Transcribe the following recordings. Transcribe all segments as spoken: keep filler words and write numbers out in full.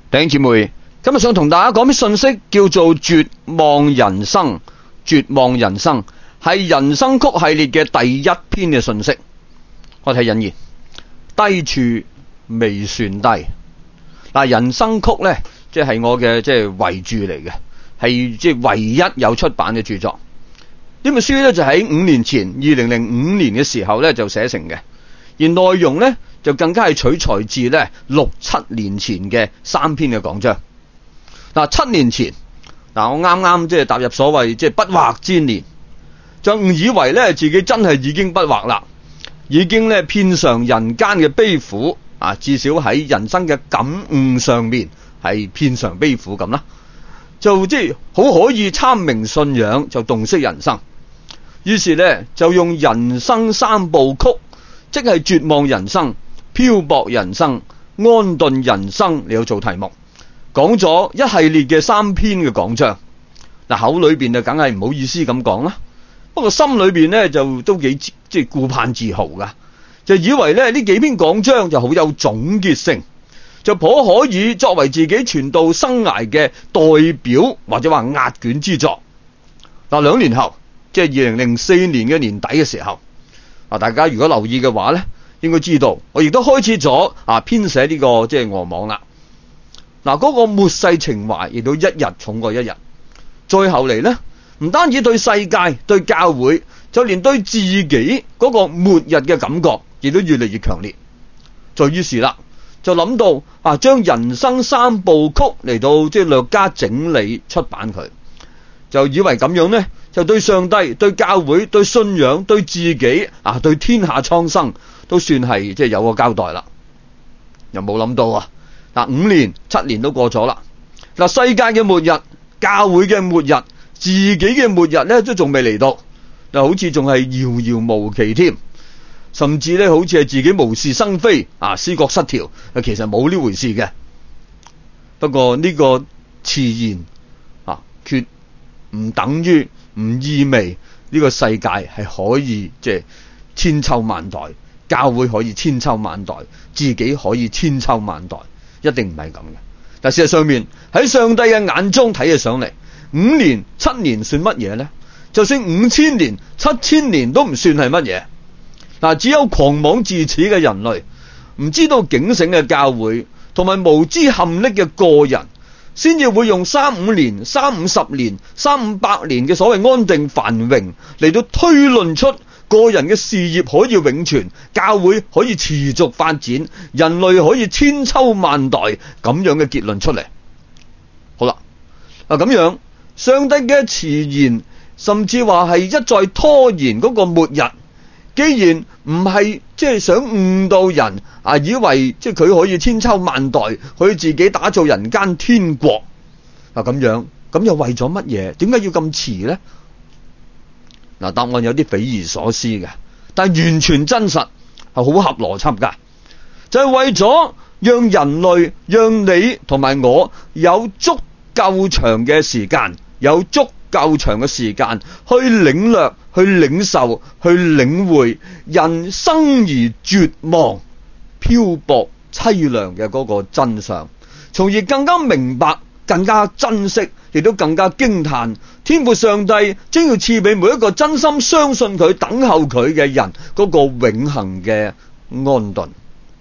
弟兄姊妹，今日想同大家講啲信息，叫做絕望人生。絕望人生係人生曲系列嘅第一篇嘅信息。我睇引言，低處未算低。嗱，人生曲呢，即係我嘅即係遺著嚟嘅，係即係唯一有出版嘅著作。呢本書呢，就喺五年前，二零零五年嘅時候呢，就寫成嘅，而內容呢，就更加係取材自呢六七年前嘅三篇嘅講章。嗱，七年前，嗱我啱啱即係踏入所謂即係不惑之年，就誤以為呢自己真係已經不惑啦，已經呢遍嘗人間嘅悲苦啊，至少喺人生嘅感悟上面係遍嘗悲苦咁啦，就即係好可以參明信仰，就洞悉人生。於是呢，就用人生三部曲，即係絕望人生、漂泊人生、安頓人生嚟到做題目，講咗一系列嘅三篇嘅講章。嗱，口裏邊就梗係唔好意思咁講啦，不過心裏邊呢，就都幾即係顧盼自豪噶，就以為咧呢幾篇講章就好有總結性，就頗可以作為自己傳道生涯嘅代表或者話壓卷之作。嗱，兩年後，即係二零零四年嘅年底嘅時候，啊，大家如果留意嘅話呢，應該知道我亦都開始咗啊編寫呢個即係俄網啦。嗱，嗰個末世情懷亦都一日重過一日。再後嚟呢，唔單止對世界、對教會，就連對自己嗰個末日嘅感覺，亦都越嚟越強烈。再於是啦，就諗到啊，將人生三部曲嚟到即係略加整理出版佢，就以為咁樣呢，就對上帝、對教會、對信仰、對自己啊、對天下蒼生都算係即係有個交代啦。又冇諗到啊！嗱，五年、七年都過咗啦。嗱，世界嘅末日、教會嘅末日、自己嘅末日呢，都仲未嚟到。嗱，好似仲係遙遙無期添，甚至呢，好似係自己無事生非啊，思覺失調。其實冇呢回事嘅。不過呢個遲延啊，決唔等於唔意味呢個世界係可以即係千秋萬代，教會可以千秋萬代，自己可以千秋萬代。一定唔係咁嘅，但事實上面喺上帝嘅眼中睇起上嚟，五年七年算乜嘢呢？就算五千年七千年都唔算係乜嘢。嗱，只有狂妄自恃嘅人類，唔知道警醒嘅教會，同埋無知陷溺嘅個人，先至會用三五年、三五十年、三五百年嘅所謂安定繁榮嚟到推論出個人嘅事業可以永存，教會可以持續發展，人類可以千秋萬代咁樣嘅結論出嚟。好啦，嗱咁樣，上帝嘅遲延，甚至話係一再拖延嗰個末日，既然唔係即係想誤導人啊，以為即係佢可以千秋萬代，可以自己打造人間天國啊，咁樣，咁又為咗乜嘢？點解要咁遲呢？嗱，答案有啲匪夷所思嘅，但係完全真實，係好合邏輯噶，就係為咗讓人類、讓你同埋我有足夠長嘅時間，有足夠長嘅時間去領略、去領受、去領會人生而絕望、漂泊、淒涼嘅嗰個真相，從而更加明白、更加珍惜，亦都更加驚嘆，天父上帝將要賜俾每一個真心相信佢、等候佢嘅人嗰個永恆嘅安頓。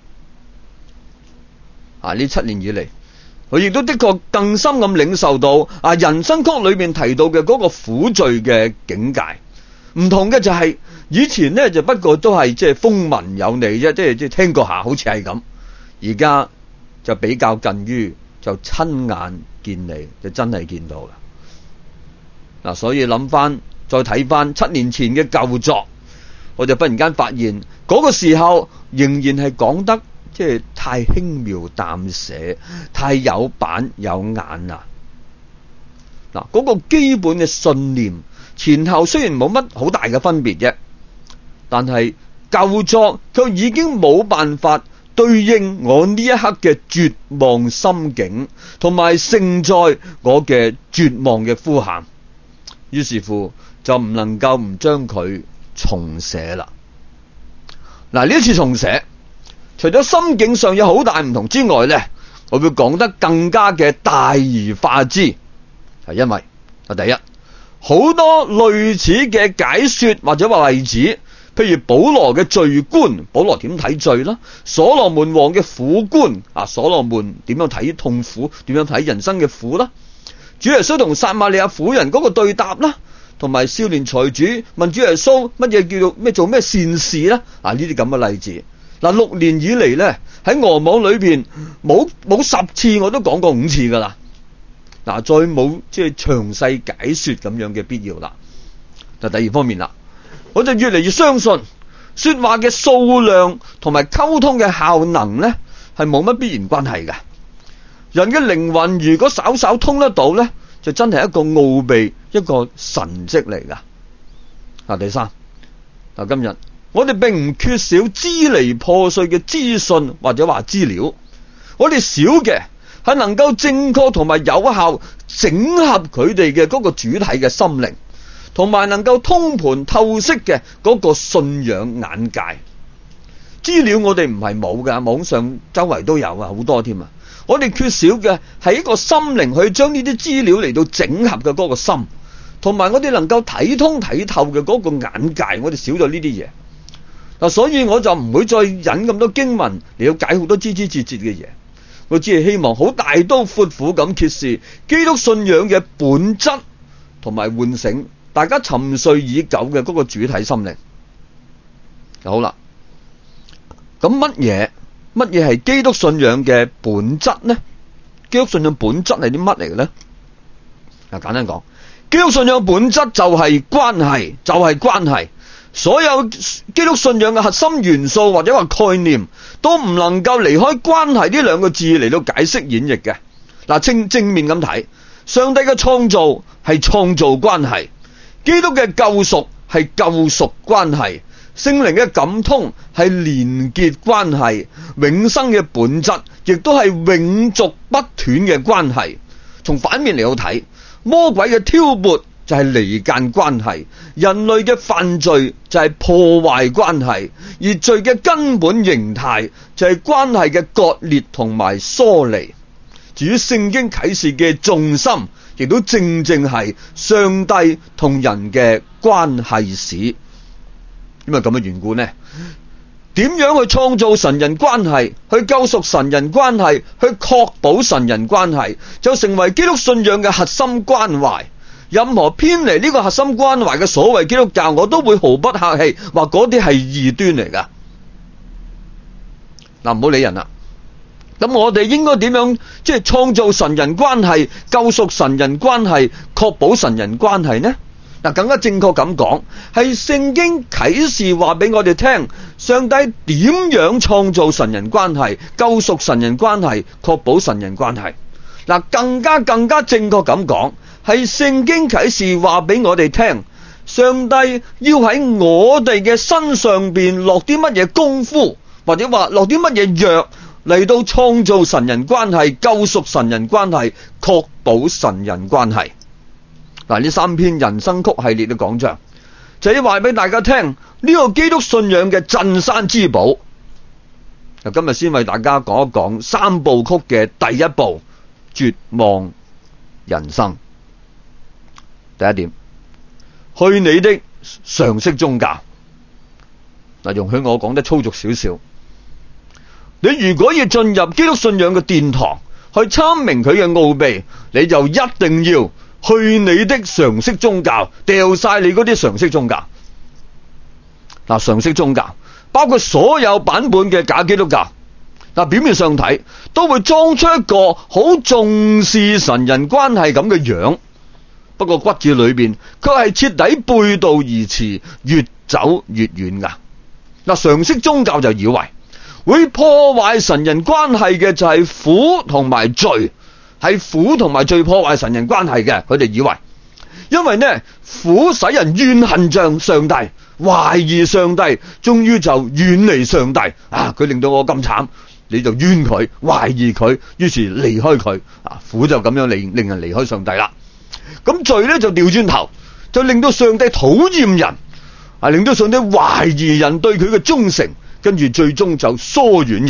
啊！呢七年以嚟，佢亦都的確更深咁領受到啊人生曲裏面提到嘅嗰個苦罪嘅境界。唔同嘅就係、是、以前呢，就不過都係即係風聞有你啫，即係即係聽過下，好似係咁。而家就比較近於就親眼見你，就真係見到啦。嗱，所以諗翻，再睇翻七年前嘅舊作，我就忽然間發現嗰個時候仍然係講得即係太輕描淡寫，太有板有眼啦。嗱，嗰個基本嘅信念前後雖然冇乜好大嘅分別啫，但係舊作卻已經冇辦法對應我呢一刻嘅絕望心境，同埋盛載我嘅絕望嘅呼喊。於是乎就唔能夠唔將佢重寫啦。嗱，呢一次重寫，除咗心境上有好大唔同之外呢， 我會講得更加嘅大而化之，係因為啊，第一，好多類似嘅解說或者話例子，譬如保羅嘅罪觀，保羅點睇罪啦？所羅門王嘅苦觀啊，所羅門點樣睇痛苦？點樣睇人生嘅苦啦？主耶穌同撒瑪利亞婦人嗰個對答啦，同埋少年財主問主耶穌乜嘢叫做咩做咩善事啦？啊，呢啲咁嘅例子。嗱，六年以嚟咧，喺俄網裏邊冇冇十次我都講過五次噶啦。嗱，再冇即係詳細解說咁樣嘅必要啦。就第二方面啦，我就越嚟越相信說話嘅數量同埋溝通嘅效能咧，係冇乜必然關係嘅。人嘅靈魂如果稍稍通得到咧，就真係一個奧秘，一個神蹟嚟噶。嗱，第三，嗱，今日我哋並唔缺少支離破碎嘅資訊或者話資料，我哋少嘅係能夠正確同埋有效整合佢哋嘅嗰個主體嘅心靈，同埋能夠通盤透析嘅嗰個信仰眼界。資料我哋唔係冇噶，網上周圍都有啊，好多添啊。我哋缺少嘅係一個心靈去將呢啲資料嚟到整合嘅嗰個心，同埋我哋能夠睇通睇透嘅嗰個眼界，我哋少咗呢啲嘢。嗱，所以我就唔會再引咁多經文嚟到解好多枝枝節節嘅嘢，我只係希望好大刀闊斧咁揭示基督信仰嘅本質，同埋喚醒大家沉睡已久嘅嗰個主體心靈。好啦，咁乜嘢乜嘢係基督信仰嘅本質呢？基督信仰本質係啲乜嚟嘅呢？嗱，簡單講，基督信仰本質就係關係，就係關係。所有基督信仰嘅核心元素或者話概念，都唔能夠離開關係呢兩個字嚟到解釋演繹嘅。嗱，正正面咁睇，上帝嘅創造係創造關係，基督嘅救贖係救贖關係，聖靈嘅感通係連結關係，永生嘅本質亦都係永續不斷嘅關係。從反面嚟到睇，魔鬼嘅挑撥就係離間關係，人類嘅犯罪就係破壞關係，而罪嘅根本形態就係關係嘅割裂同埋疏離。至於聖經啟示嘅重心，亦都正正係上帝同人嘅關係史。因為咁嘅緣故呢，點樣去創造神人關係，去救贖神人關係，去確保神人關係，就成為基督信仰嘅核心關懷。任何偏離呢個核心關懷嘅所謂基督教，我都會毫不客氣話嗰啲係異端嚟噶。嗱，唔好理人啦。咁我哋應該點樣即係創造神人關係、救贖神人關係、確保神人關係呢？嗱，更加正確咁講，係聖經啟示話俾我哋聽，上帝點樣創造神人關係、救贖神人關係、確保神人關係。嗱，更加更加正確咁講，係聖經啟示話俾我哋聽，上帝要喺我哋嘅身上邊落啲乜嘢功夫，或者話落啲乜嘢藥嚟到創造神人關係、救贖神人關係、確保神人關係。嗱，呢三篇人生曲系列嘅講章，就要話俾大家聽呢個基督信仰嘅鎮山之寶。今日先為大家講一講三部曲嘅第一部，絕望人生。第一點，去你的常識宗教。嗱，容許我講得粗俗少少。你如果要進入基督信仰嘅殿堂，去參明佢嘅奧秘，你就一定要去你的常識宗教，掉晒你嗰啲常識宗教。嗱，常識宗教包括所有版本嘅假基督教。嗱，表面上睇都會裝出一個好重視神人關係咁嘅樣，不過骨子裏邊佢係徹底背道而馳，越走越遠噶。嗱，常識宗教就以為會破壞神人關係嘅就係苦同埋罪，係苦同埋罪破壞神人關係嘅。佢哋以為，因為呢苦使人怨恨上上帝，懷疑上帝，終於就遠離上帝啊！佢令到我咁慘，你就冤佢，懷疑佢，於是離開佢啊！苦就咁樣令令人離開上帝啦。咁罪呢就調轉頭，就令到上帝討厭人啊，令到上帝懷疑人對佢嘅忠誠，跟住最終就疏遠人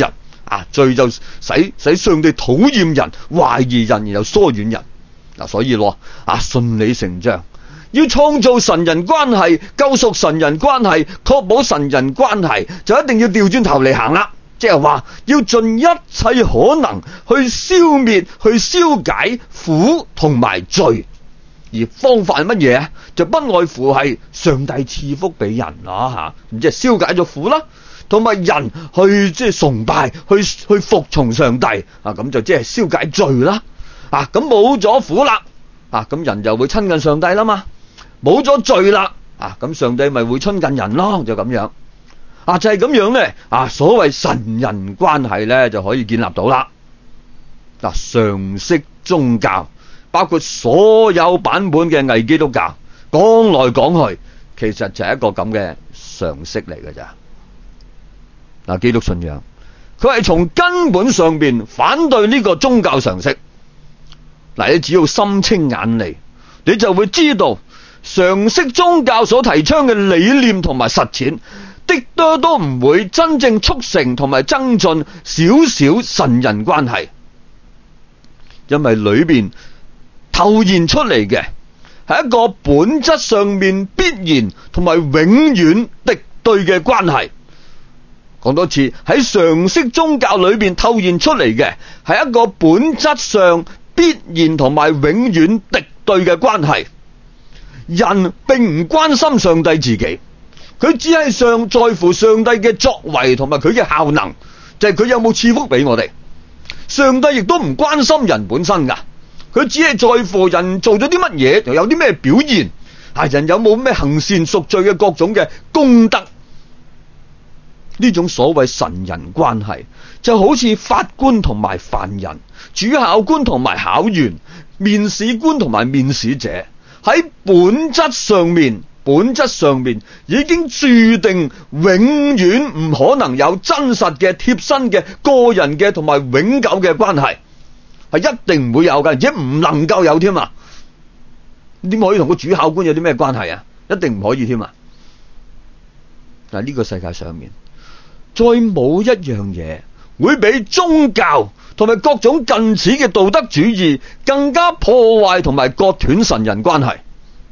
啊，罪就使使上帝討厭人、懷疑人，然後疏遠人。嗱，所以咯啊，順理成章，要創造神人關係、救贖神人關係、確保神人關係，就一定要調轉頭嚟行啦。即係話要盡一切可能去消滅、去消解苦同埋罪，而方法係乜嘢啊？就不外乎係上帝賜福俾人啦吓，咁即係消解咗苦啦，同埋人去即係崇拜、去去服從上帝啊，咁就即係消解罪啦。啊，咁冇咗苦啦，啊，咁人就會親近上帝啦嘛。冇咗罪啦，啊，咁上帝咪會親近人咯，就咁樣。啊，就係咁樣咧，啊，所謂神人關係咧就可以建立到啦。嗱，常識宗教包括所有版本嘅偽基督教，講來講去，其實就係一個咁嘅常識嚟嘅咋。嗱，基督信仰佢係從根本上邊反對呢個宗教常識。嗱，你只要心清眼利，你就會知道常識宗教所提倡嘅理念同埋實踐，的多都唔會真正促成同埋增進少少神人關係，因為裏邊透現出嚟嘅係一個本質上面必然同埋永遠敵對嘅關係。講多次，喺常識宗教裏邊透現出嚟嘅係一個本質上必然同埋永遠敵對嘅關係。人並唔關心上帝自己，佢只係上在乎上帝嘅作為同埋佢嘅效能，就係佢有冇賜福俾我哋。上帝亦都唔關心人本身噶，佢只係在乎人做咗啲乜嘢，又有啲咩表現，啊，人有冇咩行善贖罪嘅各種嘅功德。呢種所謂神人關係就好似法官同埋犯人、主考官同埋考員、面試官同埋面試者，喺本質上面本質上面已經注定永遠唔可能有真實嘅貼身嘅個人嘅同埋永久嘅關係，係一定唔會有嘅，而且唔能夠有添啊！點可以同個主考官有啲咩關係啊？一定唔可以添啊！嗱，呢個世界上面再冇一樣嘢會比宗教同埋各種近似嘅道德主義更加破壞同埋割斷神人關係。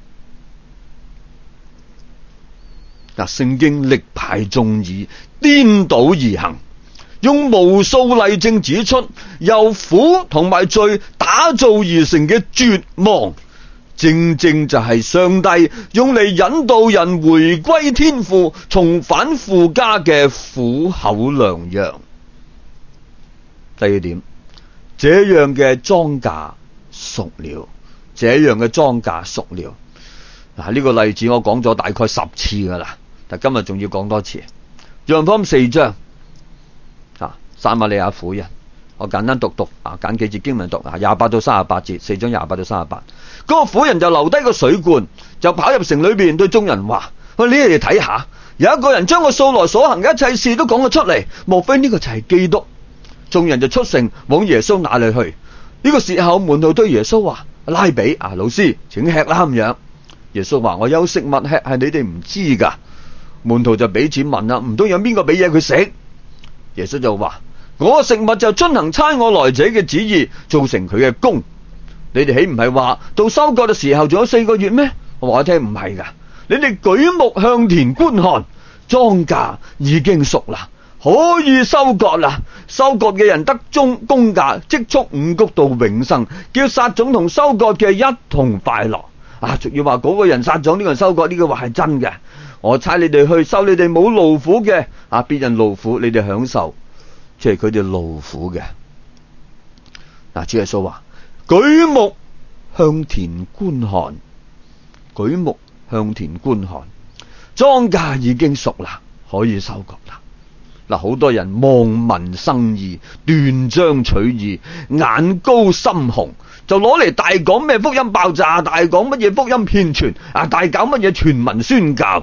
嗱，聖經力排眾議，顛倒而行，用無數例證指出由苦同埋罪打造而成嘅絕望，正正就係上帝用嚟引導人回歸天父、重返父家嘅苦口良藥。第二點，這樣嘅莊稼熟了，這樣嘅莊稼熟了。嗱，呢個例子我講咗大概十次噶啦，但今日仲要講多次。約翰福音四章啊，撒瑪利亞婦人，我簡單讀讀啊，揀幾節經文讀啊，廿八到三十八節，四章廿八到三十八。嗰個婦人就留低個水罐，就跑入城裏邊對眾人話：喂，你哋睇下，有一個人將我素來所行嘅一切事都講咗出嚟，莫非呢個就係基督？眾人就出城往耶穌那裏去。呢個時候，門徒對耶穌話：拉比啊，老師，請吃啦咁樣。耶穌話：我有食物吃，係你哋唔知噶。門徒就俾錢問啦，唔通有邊個俾嘢佢食？耶穌就話：我食物就遵行差我來者嘅旨意，做成佢嘅工。你哋豈唔係話到收割嘅時候仲有四個月咩？我話你聽唔係噶，你哋舉目向田觀看，莊稼已經熟啦，可以收割啦。收割嘅人得中工價，積蓄五穀到永生，叫撒種同收割嘅一同快樂。啊，仲要話嗰個人撒種，呢個人收割，呢個話係真嘅。我差你哋去收你哋冇勞苦嘅，啊，別人勞苦，你哋享受，即係佢哋勞苦嘅。嗱，主耶穌話：舉目向田觀看，舉目向田觀看，莊稼已經熟啦，可以收割啦。嗱，好多人望文生義，斷章取義，眼高心紅，就攞嚟大講咩福音爆炸，大講乜嘢福音遍傳啊，大搞乜嘢全民宣教。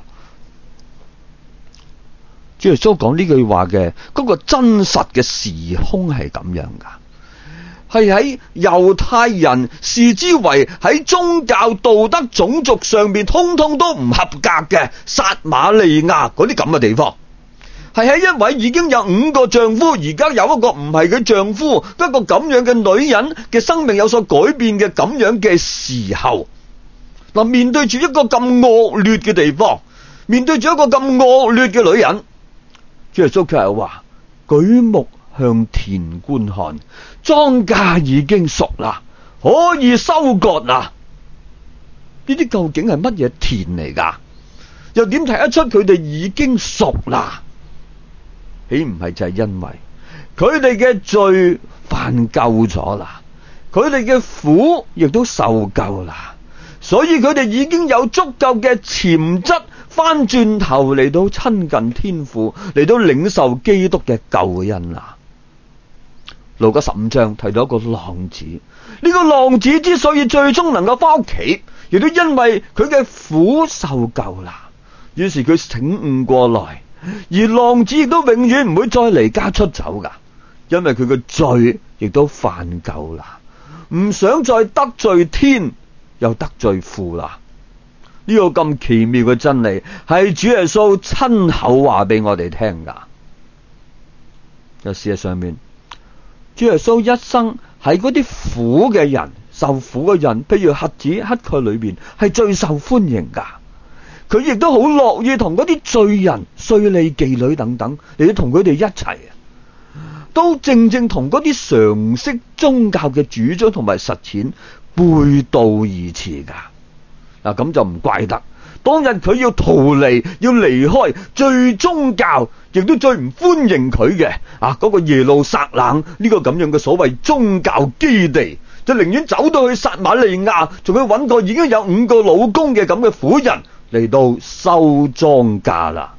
主耶穌講呢句話嘅嗰個真實嘅時空係咁樣噶，係喺猶太人視之為喺宗教道德種族上面通通都唔合格嘅撒瑪利亞嗰啲咁嘅地方。 係喺一位已經有五個丈夫，而家有一個唔係佢丈夫，一個咁樣嘅女人嘅生命有所改變嘅咁樣嘅時候，嗱，面對住一個咁惡劣嘅地方，面對住一個咁惡劣嘅女人，主耶穌卻係話：舉目向田觀看，莊稼已經熟啦，可以收割啦。呢啲究竟係乜嘢田嚟㗎？又點睇得出佢哋已經熟啦？豈唔係就係因為佢哋嘅罪犯夠咗啦，佢哋嘅苦亦都受夠啦，所以佢哋已經有足夠嘅潛質翻轉頭嚟到親近天父，嚟到領受基督嘅救恩啦。路加十五章提到一個浪子，呢個浪子之所以最終能夠翻屋企，亦都因為佢嘅苦受夠啦，於是佢醒悟過來。而浪子亦都永遠唔會再離家出走噶，因為佢嘅罪亦都犯夠啦，唔想再得罪天又得罪父啦。呢個咁奇妙嘅真理係主耶穌親口話俾我哋聽噶。有事實上面，主耶穌一生喺嗰啲苦嘅人、受苦嘅人，譬如瞎子、乞丐裏邊，係最受歡迎噶。佢亦都好樂意同嗰啲罪人、稅吏、妓女等等，嚟到同佢哋一齊，都正正同嗰啲常識宗教嘅主張同埋實踐背道而馳噶。嗱，咁就唔怪得當日佢要逃離、要離開最宗教，亦都最唔歡迎佢嘅啊嗰個耶路撒冷呢個咁樣嘅所謂宗教基地，就寧願走到去撒瑪利亞，仲要揾個已經有五個老公嘅咁嘅婦人嚟到收莊稼啦。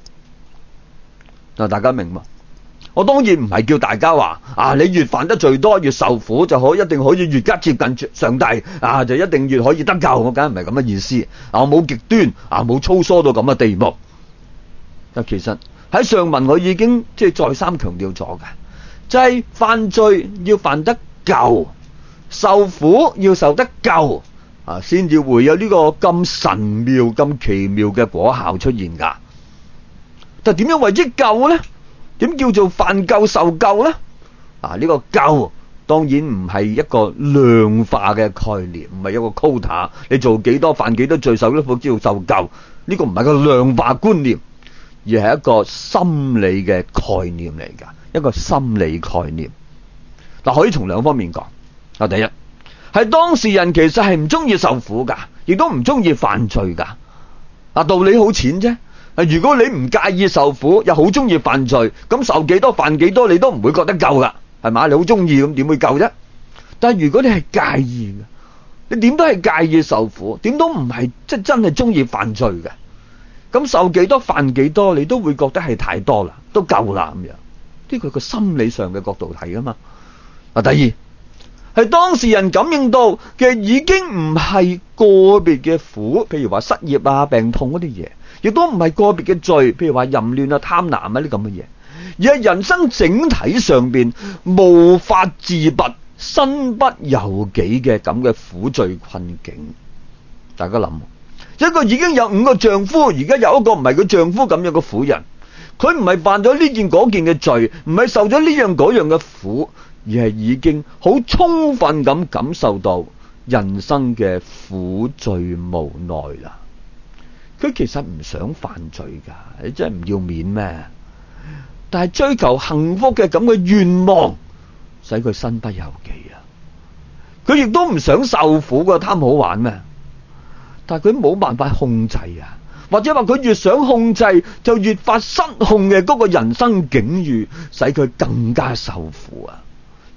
嗱，大家明嘛？我當然唔係叫大家話啊，你越犯得罪多，越受苦，就可一定可以越加接近上帝啊，就一定越可以得救。我梗係唔係咁嘅意思啊，我冇極端啊，冇粗疏到咁嘅地步。但其實喺上文我已經即係再三強調咗嘅，就係、是、犯罪要犯得夠，受苦要受得夠啊，先至會有呢個咁神妙、咁奇妙嘅果效出現噶。但點樣為之夠呢？點叫做犯夠受夠呢？啊，呢、這個夠當然唔係一個量化嘅概念，唔係一個 quota， 你做幾多犯幾多罪受幾多苦叫受夠，呢、這個唔係個量化觀念，而係一個心理嘅概念嚟噶，一個心理概念。嗱、啊，可以從兩方面講。啊，第一係當事人其實係唔中意受苦噶，亦都唔中意犯罪噶。啊，道理好淺啫。如果你唔介意受苦，又好中意犯罪，咁受幾多犯幾多，你都唔會覺得夠噶，係嘛？你好中意咁，點會夠啫？但係如果你係介意嘅，你點都係介意受苦，點都唔係即係真係中意犯罪嘅，咁受幾多犯幾多，你都會覺得係太多啦，都夠啦咁樣。呢個係個心理上嘅角度睇噶嘛。啊，第二係當事人感應到嘅已經唔係個別嘅苦，譬如話失業啊、病痛嗰啲嘢。亦都唔係個別嘅罪，譬如話淫亂啊、貪婪啊啲咁嘅嘢，而係人生整體上邊無法自拔、身不由己嘅咁嘅苦罪困境。大家諗，一個已經有五個丈夫，而家有一個唔係佢丈夫咁樣嘅婦人，佢唔係犯咗呢件嗰件嘅罪，唔係受咗呢樣嗰樣嘅苦，而係已經好充分咁感受到人生嘅苦罪無奈啦。佢其實唔想犯罪噶，你真係唔要面咩？但係追求幸福嘅咁嘅願望，使佢身不由己啊！佢亦都唔想受苦噶，貪好玩咩？但係佢冇辦法控制啊，或者話佢越想控制，就越發失控嘅嗰個人生境遇，使佢更加受苦啊！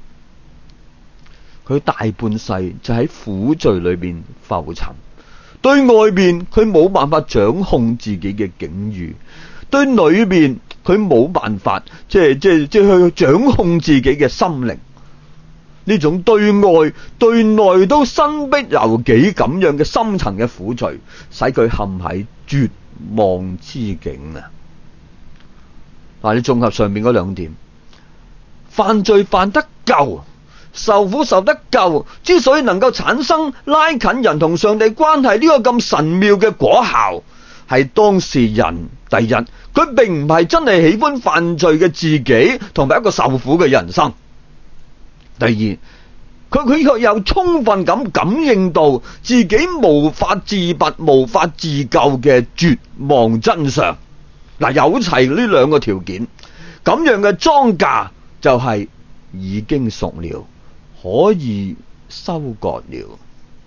佢大半世就喺苦罪裏邊浮沉。對外邊佢冇辦法掌控自己嘅境遇，對裏邊佢冇辦法即係即係即係去掌控自己嘅心靈。呢種對外對內都身不由己咁樣嘅深層嘅苦罪，使佢陷喺絕望之境啊！嗱，你綜合上面嗰兩點，犯罪犯得夠，受苦受得夠，之所以能夠產生拉近人同上帝關係呢個咁神妙嘅果效， 係當事人。第一，佢並唔係真係喜歡犯罪嘅自己，同埋一個受苦嘅人生。第二，佢佢卻有充分咁感應到自己無法自拔、無法自救嘅絕望真相。嗱，有齊呢兩個條件，咁樣嘅莊稼就係已經熟了，可以收割了。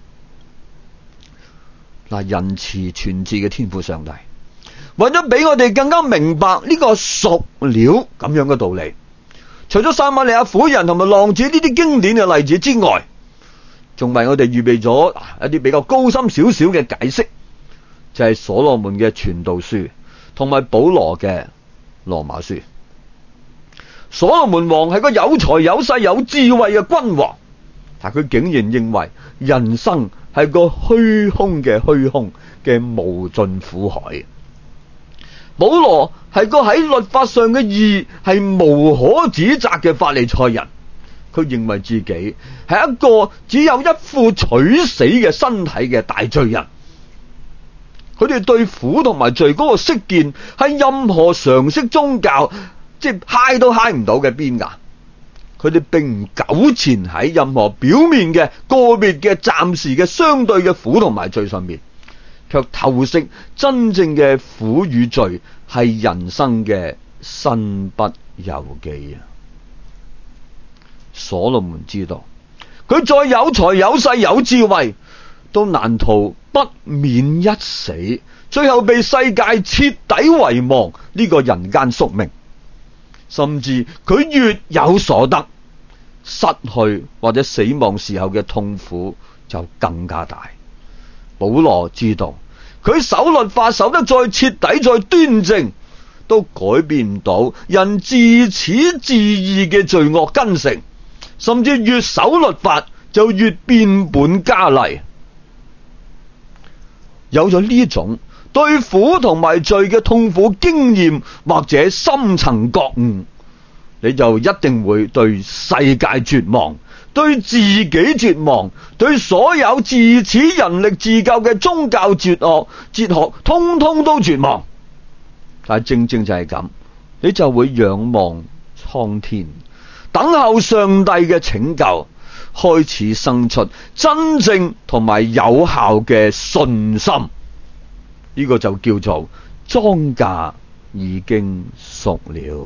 嗱，仁慈全智嘅天父上帝，為咗俾我哋更加明白呢個熟了咁樣嘅道理，除咗撒瑪利亞婦人同埋浪子呢啲經典嘅例子之外，仲為我哋預備咗一啲比較高深少少嘅解釋，就係所羅門嘅傳道書同埋保羅嘅羅馬書。所羅門王係個有財有勢有智慧嘅君王，但佢竟然認為人生係個虛空嘅虛空嘅無盡苦海。保羅係個喺律法上嘅義係無可指責嘅法利賽人，佢認為自己係一個只有一副取死嘅身體嘅大罪人。佢哋對苦同埋罪嗰個識見係任何常識宗教即係揩都揩唔到嘅邊㗎。佢哋並唔糾纏喺任何表面嘅個別嘅暫時嘅相對嘅苦同埋罪上面，卻透析真正嘅苦與罪係人生嘅身不由己啊！所羅門知道，佢再有財有勢有智慧，都難逃不免一死，最後被世界徹底遺忘呢個人間宿命。甚至佢越有所得，失去或者死亡時候嘅痛苦就更加大。保羅知道，佢守律法守得再徹底再端正，都改變唔到人自始至意嘅罪惡根性，甚至越守律法就越變本加厲。有咗呢種對苦同埋罪嘅痛苦經驗或者深層覺悟，你就一定會對世界絕望，對自己絕望，對所有自恃人力自救嘅宗教哲學哲學通通都絕望。但係正正就係咁，你就會仰望蒼天，等候上帝嘅拯救，開始生出真正同埋有效嘅信心。呢個就叫做莊稼已經熟了。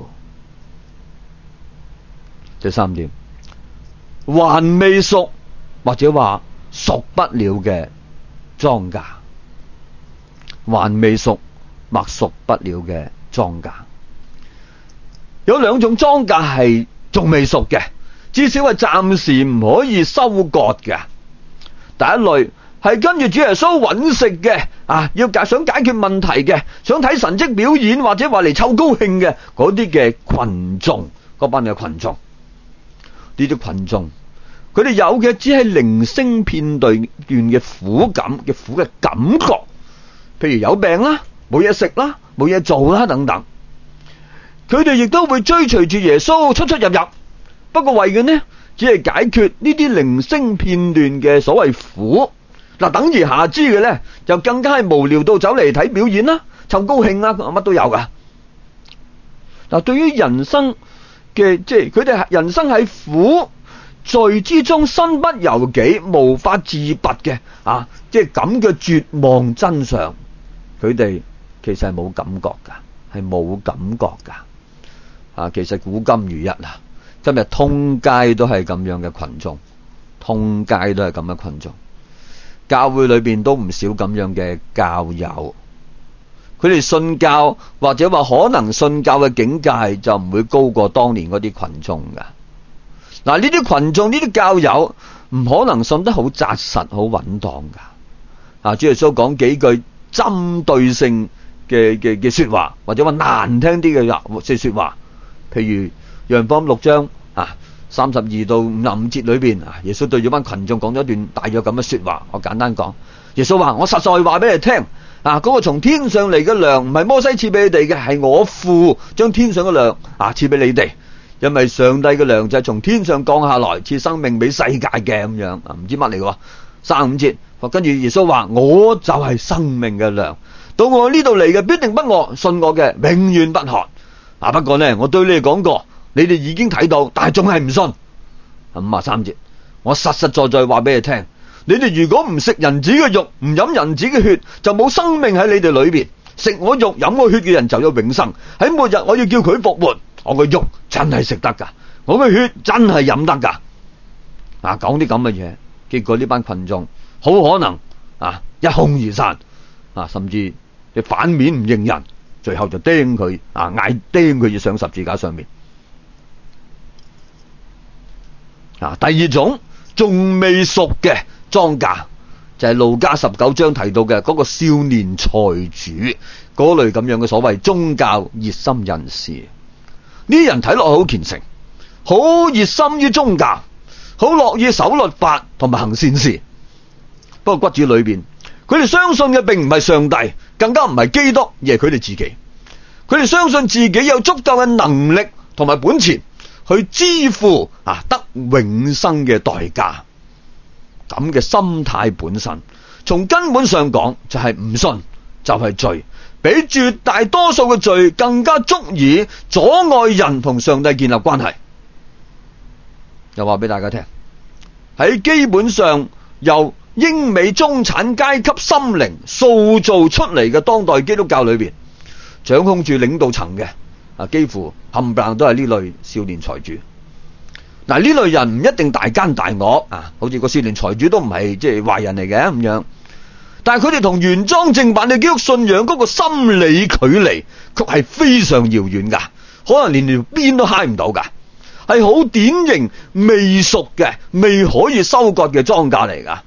第三點，還未熟或者話熟不了嘅莊稼，還未熟或熟不了嘅莊稼。有兩種莊稼係仲未熟嘅，至少係暫時唔可以收割嘅。第一類係跟住主耶穌揾食嘅，啊，要解想解決問題嘅，想睇神蹟表演或者話嚟湊高興嘅嗰啲嘅群眾，嗰班嘅群眾，呢啲群眾，佢哋有嘅只係零星片段嘅苦感嘅苦嘅感覺，譬如有病啦，冇嘢食啦，冇嘢做啦等等。佢哋亦都會追隨住耶穌出出入入，不過為嘅呢，只係解決呢啲零星片段嘅所謂苦。嗱，等而下之嘅咧，就更加係無聊到走嚟睇表演啦，湊高興啦，乜都有噶。嗱，對於人生嘅即係佢哋人生喺苦罪之中身不由己、無法自拔嘅啊，即係咁嘅絕望真相，佢哋其實係冇感覺噶，係冇感覺噶。啊，其實古今如一啊，今日通街都係咁樣嘅群眾，通街都係咁嘅群眾。教會裏邊都唔少咁樣嘅教友，佢哋信教或者話可能信教嘅境界就唔會高過當年嗰啲群眾噶。嗱，呢啲群眾呢啲教友唔可能信得好紮實好穩當噶。啊，主耶穌講幾句針對性嘅嘅嘅說話，或者話難聽啲嘅即係說話，譬如約翰福音六章啊三十二到五十五節裏邊，耶穌對咗班群眾講咗一段大約咁嘅說話。我簡單講，耶穌話：我實在話俾你聽，啊，嗰個從天上嚟嘅糧唔係摩西賜俾你哋嘅，係我父將天上嘅糧啊賜俾你哋。因為上帝嘅糧就係從天上降下來，賜生命俾世界嘅咁樣啊，唔知乜嚟嘅。三十五節，跟住耶穌話：我就係生命嘅糧， 到我呢度嚟嘅必定不餓，信我嘅永遠不渴。啊，不過呢，我對你哋講過，你哋已經睇到，但係仲係唔信。五十三節，我實實在在話俾你聽，你哋如果唔食人子嘅肉，唔飲人子嘅血，就冇生命喺你哋裏邊。食我肉飲我血嘅人就有永生。喺末日我要叫佢復活。我嘅肉真係食得噶，我嘅血真係飲得噶。啊，講啲咁嘅嘢，結果呢班群眾好可能啊一哄而散，啊甚至你反面唔認人，最後就釘佢啊，嗌釘佢要上十字架上面。啊，第二種仲未熟嘅莊稼，就係路加十九章提到嘅嗰個少年財主嗰類咁樣嘅所謂宗教熱心人士。呢啲人睇落去好虔誠，好熱心於宗教，好樂意守律法同埋行善事。不過骨子裏邊，佢哋相信嘅並唔係上帝，更加唔係基督，而係佢哋自己。佢哋相信自己有足夠嘅能力同埋本錢去支付啊得永生嘅代價。咁嘅心態本身，從根本上講就係唔信，就係罪，比絕大多數嘅罪更加足以阻礙人同上帝建立關係。又話俾大家聽，喺基本上由英美中產階級心靈塑造出嚟嘅當代基督教裏邊，掌控住領導層嘅啊，幾乎冚唪唥都係呢類少年財主。嗱，呢類人唔一定大奸大惡啊，好似個少年財主都唔係即係壞人嚟嘅咁樣，但係佢哋同原裝正版嘅基督信仰嗰個心理距離，卻係非常遙遠噶，可能連條邊都揩唔到噶，係好典型未熟嘅、未可以收割嘅莊稼嚟噶。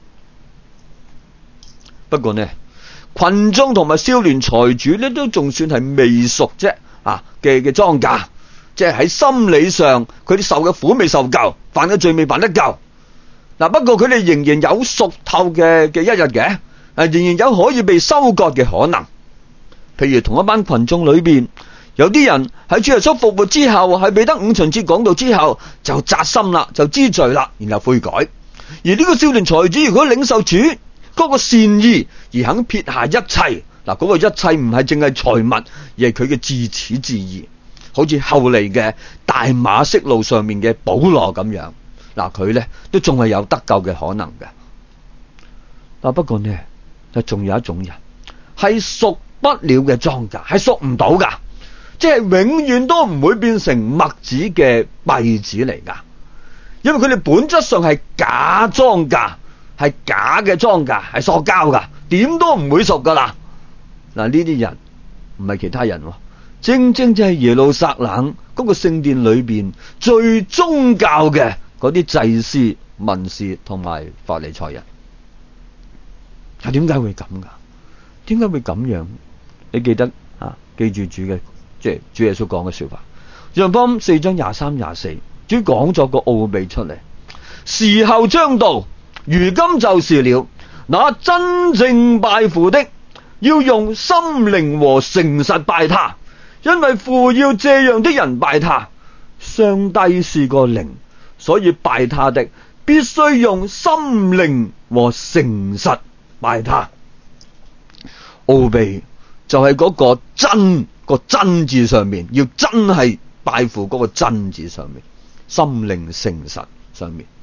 不過呢，群眾同埋少年財主呢，都仲算係未熟啫啊嘅嘅莊稼。即係喺心理上，佢哋受嘅苦未受夠，犯嘅罪未犯得夠。嗱，不過佢哋仍然有熟透嘅嘅一日嘅，啊，仍然有可以被收割嘅可能。譬如同一班群眾裏邊，有啲人喺主耶穌復活之後，喺彼得五旬節講道之後，就扎心啦，就知罪啦，然後悔改。而呢個少年財主如果領受主嗰個善意，而肯撇下一切，嗱，嗰個一切唔係淨係財物，而係佢嘅自始至意。好似後嚟嘅大馬色路上面嘅保羅咁樣，嗱，佢咧都仲係有得救嘅可能嘅。嗱，不過呢，就仲有一種人係熟不了嘅莊稼，係熟唔到噶，即係永遠都唔會變成麥子嘅稗子嚟噶，因為佢哋本質上係假莊稼，係假嘅莊稼，係塑膠噶，點都唔會熟噶啦。嗱，呢啲人唔係其他人喎，正正就係耶路撒冷嗰個聖殿裏邊最宗教嘅嗰啲祭司、文士同埋法利賽人。啊，點解會咁噶？點解會咁樣？你記得啊？記住主嘅，即係主耶穌講嘅說法。約翰四章廿三廿四，主講咗個奧秘出嚟。時候將到，如今就是了。那真正拜父的，要用心靈和誠實拜他。因為父要這樣的人拜他。上帝是個靈，所以拜他的必須用心靈和誠實拜他。奧秘就係嗰個真，個真字上面，要真係拜父嗰個真字上面，心靈誠實上面。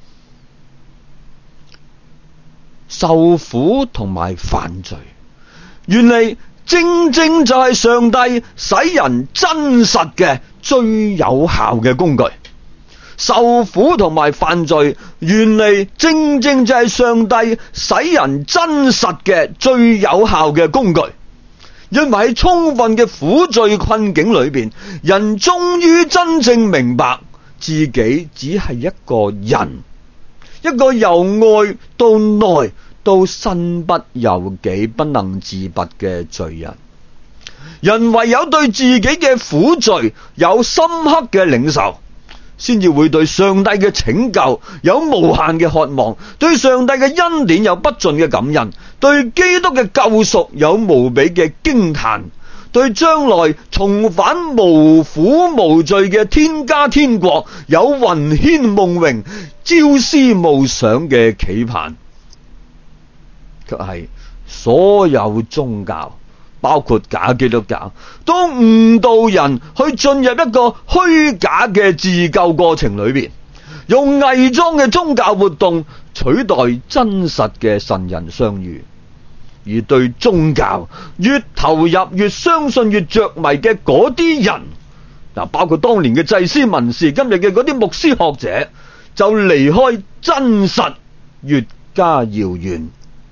受苦同埋犯罪，原嚟正正就係上帝使人真實嘅最有效嘅工具。受苦同埋犯罪，原嚟正正就係上帝使人真實嘅最有效嘅工具。因為喺充分嘅苦罪困境裏邊，人終於真正明白自己只係一個人，一個由外到內到身不由己、不能自拔嘅罪人。人唯有對自己嘅苦罪有深刻嘅領受，先至會對上帝嘅拯救有無限嘅渴望，對上帝嘅恩典有不盡嘅感恩，對基督嘅救贖有無比嘅驚嘆，對將來重返無苦無罪嘅天家天國有魂牽夢榮、朝思暮想嘅期盼。卻係所有宗教包括假基督教，都誤導人去進入一個虛假嘅自救過程裏邊，用偽裝嘅宗教活動取代真實嘅神人相遇。而對宗教越投入、越相信、越着迷嘅嗰啲人，嗱，包括當年嘅祭司文士，今日嘅嗰啲牧師學者，就離開真實越加遙遠。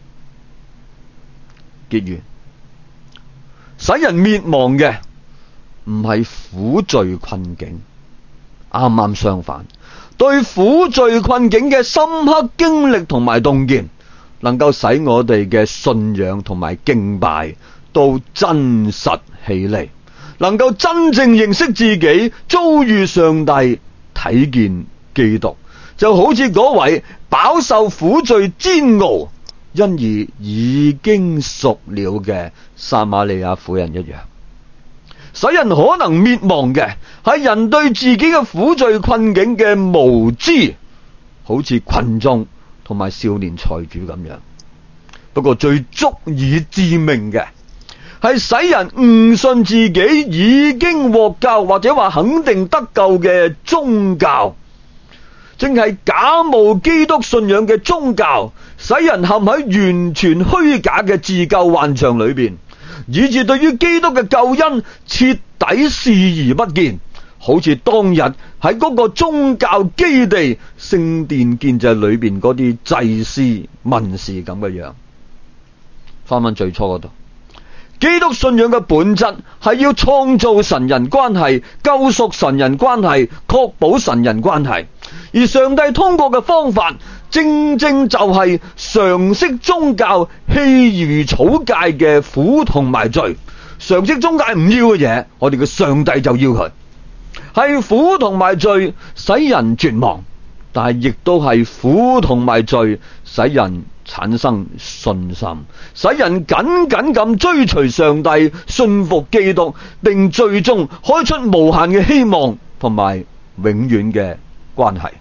結語，使人滅亡嘅唔係苦罪困境，啱啱相反，對苦罪困境嘅深刻經歷同埋洞見，能夠使我哋嘅信仰同埋敬拜都真實起嚟，能夠真正認識自己，遭遇上帝，睇見基督，就好似嗰位飽受苦罪煎熬，因而已經熟了嘅撒瑪利亞婦人一樣。使人可能滅亡嘅係人對自己嘅苦罪困境嘅無知，好似群眾同埋少年財主咁樣。不過最足以致命嘅係使人誤信自己已經獲救，或者話肯定得救嘅宗教，正係假冒基督信仰嘅宗教，使人陷喺完全虛假嘅自救幻象裏邊，以致對於基督嘅救恩徹底視而不見，好似當日喺嗰個宗教基地聖殿建制裏邊嗰啲祭司文士咁嘅樣。翻返最初嗰度，基督信仰嘅本質係要創造神人關係、救贖神人關係、確保神人關係，而上帝通過嘅方法正正就係常識宗教棄如草芥嘅苦同埋罪。常識宗教唔要嘅嘢，我哋嘅上帝就要佢。係苦同埋罪使人絕望，但係亦都係苦同埋罪使人產生信心，使人緊緊咁追隨上帝，信服基督，並最終開出無限嘅希望同埋永遠嘅關係。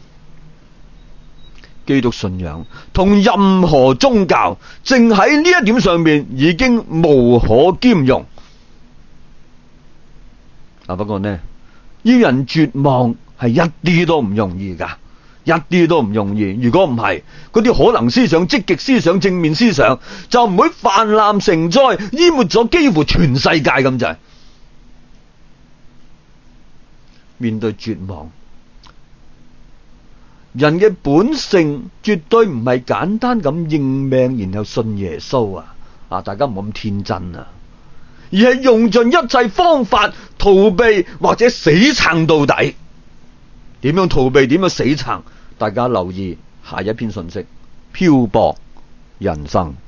基督信仰同任何宗教正喺呢一點上面已經無可兼容。啊，不過呢，要人絕望係一啲都唔容易噶，一啲都唔容易。如果唔係，嗰啲可能思想、積極思想、正面思想就唔會泛濫成災，淹沒咗幾乎全世界咁滯。面對絕望，人嘅本性絕對唔係簡單咁認命然後信耶穌啊！啊，大家唔好咁天真啊，而係用盡一切方法逃避或者死撐到底。點樣逃避？點樣死撐？大家留意下一篇信息：漂泊人生。